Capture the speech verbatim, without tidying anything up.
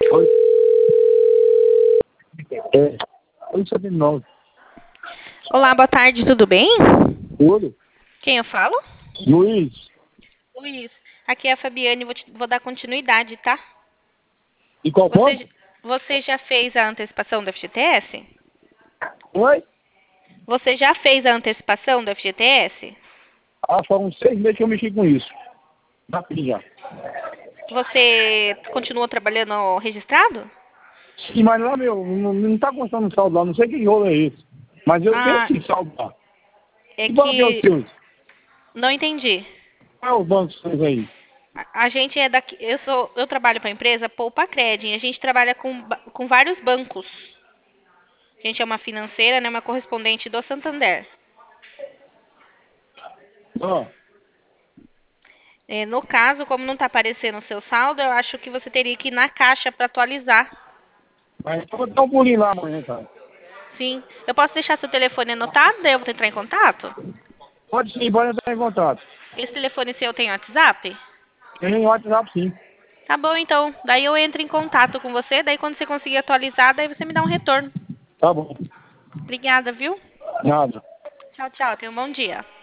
Oi. É. Oi, setenta e nove. Olá, boa tarde, tudo bem? Tudo? Quem eu falo? Luiz. Luiz. Aqui é a Fabiane, vou, te- vou dar continuidade, tá? E qual Você, ponto? j- você já fez a antecipação do F G T S? Oi? Você já fez a antecipação do F G T S? Ah, foram uns seis meses que eu mexi com isso. Já fiz já. Você continua trabalhando registrado? Sim, mas lá, meu, não, não tá constando um saldo lá. Não sei que rolo é esse. Mas eu tenho Ah, sim saldo lá. é Que banco é o que... seu? Não entendi. Qual é o banco seus aí? A, a gente é daqui... Eu, sou, eu trabalho para a empresa Poupa Cred. A gente trabalha com, ba- com vários bancos. A gente é uma financeira, né? Uma correspondente do Santander. Ah, É, no caso, como não está aparecendo o seu saldo, eu acho que você teria que ir na caixa para atualizar. mas eu vou dar um pulinho lá amanhã, cara. Sim. Eu posso deixar seu telefone anotado, daí eu vou entrar em contato? Pode sim, pode entrar em contato. Esse telefone seu tem WhatsApp? Tem um WhatsApp sim. Tá bom, então. Daí eu entro em contato com você, daí quando você conseguir atualizar, daí você me dá um retorno. Tá bom. Obrigada, viu? Nada. Tchau, tchau. Tenha um bom dia.